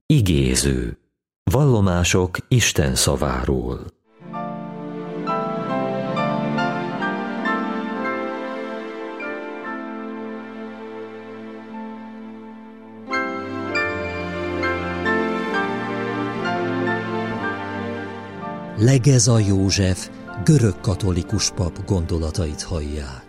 Igéző. Vallomások Isten szaváról. Legeza József, görögkatolikus pap gondolatait hallják.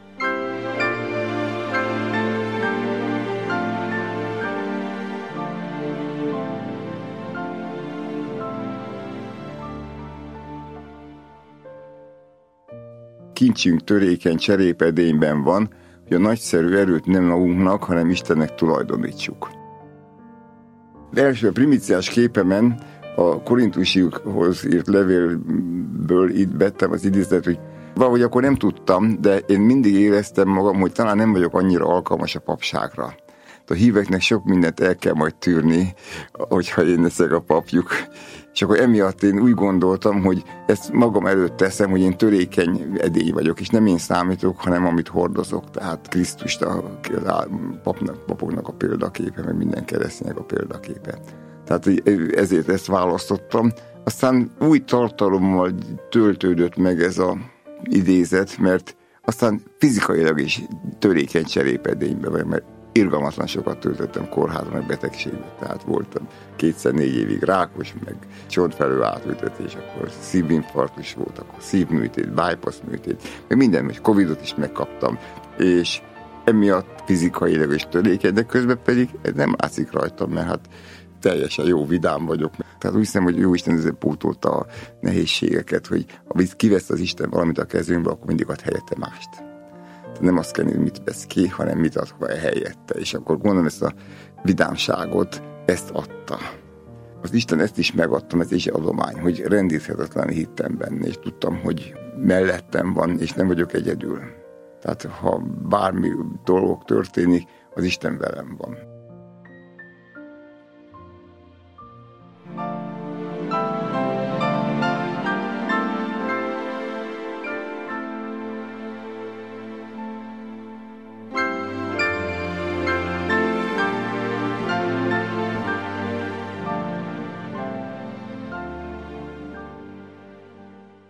Kincsünk törékeny cserépedényben van, hogy a nagyszerű erőt nem magunknak, hanem Istennek tulajdonítsuk. De első a primíciás képemen a korintusiakhoz írt levélből itt vettem az idézetet, hogy valahogy akkor nem tudtam, de én mindig éreztem magam, hogy talán nem vagyok annyira alkalmas a papságra. A híveknek sok mindent el kell majd tűrni, hogyha én leszek a papjuk. És akkor emiatt én úgy gondoltam, hogy ezt magam előtt teszem, hogy én törékeny edény vagyok, és nem én számítok, hanem amit hordozok, tehát Krisztust a papoknak a példaképe, meg minden kereszténynek a példaképe. Tehát ezért ezt választottam. Aztán új tartalommal töltődött meg ez az idézet, mert aztán fizikailag is törékeny cserépedényben vagy, mert irgalmatlan sokat töltöttem kórházban, meg betegségben. Tehát voltam 2-4 évig rákos, meg csontfelő átültetés, akkor szívinfarktus volt, akkor szívműtét, bypass műtét, meg minden, és Covidot is megkaptam. És emiatt fizikailag is törékeny, de közben pedig ez nem látszik rajtam, mert hát teljesen jó, vidám vagyok. Tehát úgy hiszem, hogy Jóisten ezzel pótolta a nehézségeket, hogy ha kivesz az Isten valamit a kezünkbe, akkor mindig ad helyette mást. Nem azt kell, hogy mit vesz ki, hanem mit ad helyette. És akkor gondolom, ezt a vidámságot, ezt adta. Az Isten ezt is megadtam, ez is adomány, hogy rendíthetetlen hittem benne, és tudtam, hogy mellettem van, és nem vagyok egyedül. Tehát ha bármi dolog történik, az Isten velem van.